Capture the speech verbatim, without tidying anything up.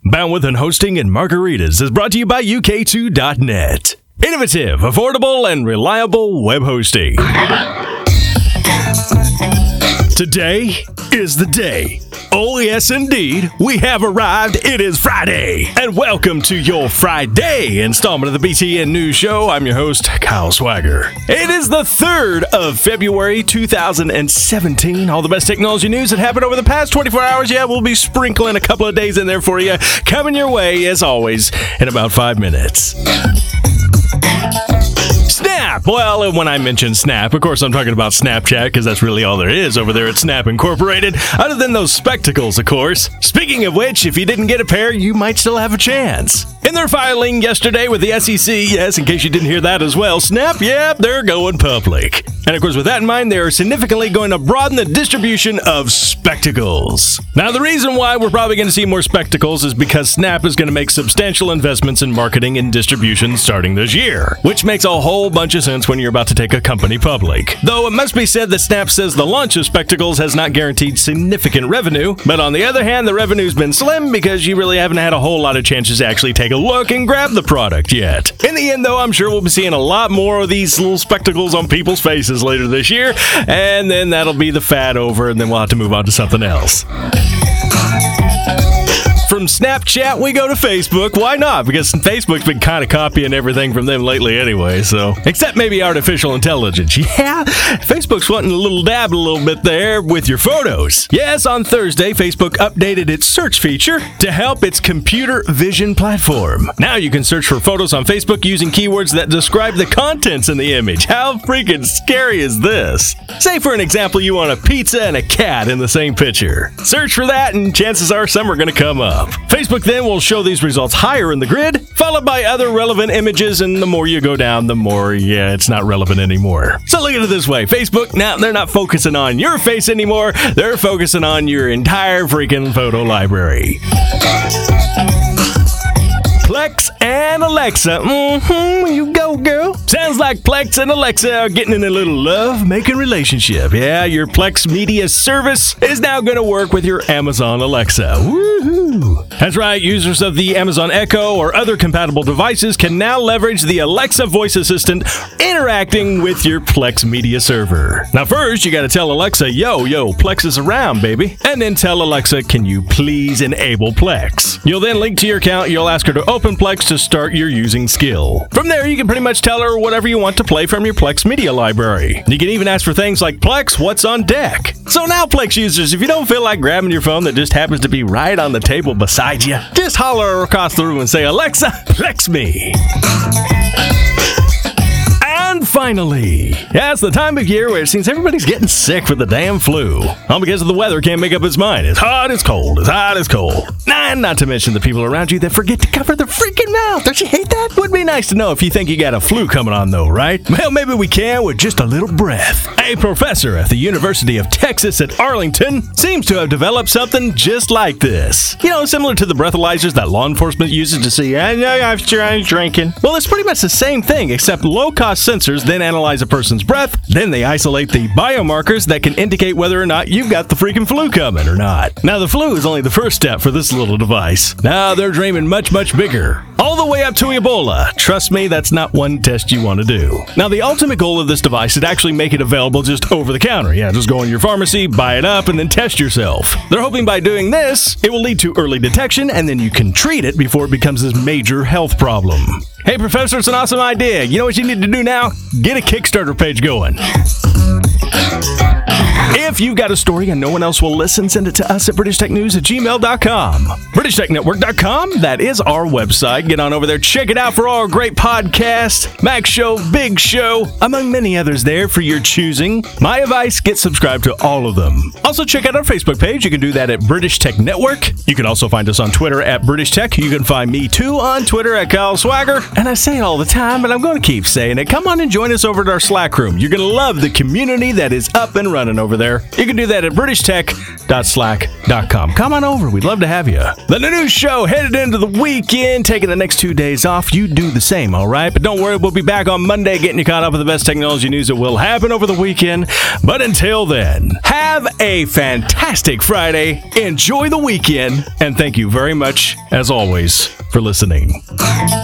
Bandwidth and hosting and margaritas is brought to you by U K two dot net. Innovative, affordable, and reliable web hosting. Today is the day. Oh, yes, indeed. We have arrived. It is Friday. And welcome to your Friday installment of the B T N News Show. I'm your host, Kyle Swagger. It is the third of February, two thousand seventeen. All the best technology news that happened over the past twenty-four hours. Yeah, we'll be sprinkling a couple of days in there for you. Coming your way, as always, in about five minutes. Snap! Well, and when I mention Snap, of course I'm talking about Snapchat, because that's really all there is over there at Snap Incorporated, other than those spectacles, of course. Speaking of which, if you didn't get a pair, you might still have a chance. In their filing yesterday with the S E C, yes, in case you didn't hear that as well, Snap, yeah, they're going public. And of course, with that in mind, they are significantly going to broaden the distribution of spectacles. Now, the reason why we're probably going to see more spectacles is because Snap is going to make substantial investments in marketing and distribution starting this year, which makes a whole bunch of sense when you're about to take a company public. Though it must be said that Snap says the launch of spectacles has not guaranteed significant revenue, but on the other hand, the revenue's been slim because you really haven't had a whole lot of chances to actually take a look and grab the product yet. In the end, though, I'm sure we'll be seeing a lot more of these little spectacles on people's faces later this year, and then that'll be the fad over, and then we'll have to move on to something else. From Snapchat, we go to Facebook. Why not? Because Facebook's been kind of copying everything from them lately anyway, so. Except maybe artificial intelligence. Yeah, Facebook's wanting a little dab a little bit there with your photos. Yes, on Thursday, Facebook updated its search feature to help its computer vision platform. Now you can search for photos on Facebook using keywords that describe the contents in the image. How freaking scary is this? Say, for an example, you want a pizza and a cat in the same picture. Search for that, and chances are some are going to come up. Facebook then will show these results higher in the grid, followed by other relevant images, and the more you go down, the more, yeah, it's not relevant anymore. So look at it this way. Facebook, now they're not focusing on your face anymore. They're focusing on your entire freaking photo library. Plex and Alexa. Mm-hmm, you go, girl. Sounds like Plex and Alexa are getting in a little love-making relationship. Yeah, your Plex media service is now going to work with your Amazon Alexa. Woohoo! That's right, users of the Amazon Echo or other compatible devices can now leverage the Alexa voice assistant interacting with your Plex media server. Now first, you got to tell Alexa, yo, yo, Plex is around, baby. And then tell Alexa, can you please enable Plex? You'll then link to your account, you'll ask her to open Plex to start your using skill. From there, you can pretty much tell her whatever you want to play from your Plex media library. You can even ask for things like, Plex, what's on deck? So now, Plex users, if you don't feel like grabbing your phone that just happens to be right on the table beside you, just holler across the room and say, Alexa, Plex me. And finally, yeah, it's the time of year where it seems everybody's getting sick with the damn flu. All because of the weather can't make up its mind. It's hot, it's cold, it's hot, it's cold. And not to mention the people around you that forget to cover their freaking mouth. Don't you hate that? Would be nice to know if you think you got a flu coming on, though, right? Well, maybe we can with just a little breath. A professor at the University of Texas at Arlington seems to have developed something just like this. You know, similar to the breathalyzers that law enforcement uses to see, I know I'm sure I'm drinking. Well, it's pretty much the same thing, except low-cost sensors then analyze a person's breath, then they isolate the biomarkers that can indicate whether or not you've got the freaking flu coming or not. Now, the flu is only the first step for this little device. Now they're dreaming much, much bigger. All the way up to Ebola. Trust me, that's not one test you want to do. Now, the ultimate goal of this device is to actually make it available just over the counter. Yeah, just go in your pharmacy, buy it up, and then test yourself. They're hoping by doing this, it will lead to early detection, and then you can treat it before it becomes this major health problem. Hey, Professor, it's an awesome idea. You know what you need to do now? Get a Kickstarter page going. If you've got a story and no one else will listen, send it to us at british tech news at gmail dot com. british tech network dot com, that is our website. Get on over there, check it out for our great podcasts, Mac Show, Big Show, among many others there for your choosing. My advice, get subscribed to all of them. Also, check out our Facebook page. You can do that at British Tech Network. You can also find us on Twitter at British Tech. You can find me, too, on Twitter at Kyle Swagger. And I say it all the time, but I'm going to keep saying it. Come on and join us over at our Slack room. You're going to love the community that is up and running over there. You can do that at british tech dot slack dot com. Come on over. We'd love to have you. The new show headed into the weekend, taking the next two days off. You do the same, all right? But don't worry, we'll be back on Monday getting you caught up with the best technology news that will happen over the weekend. But until then, have a fantastic Friday. Enjoy the weekend. And thank you very much, as always, for listening.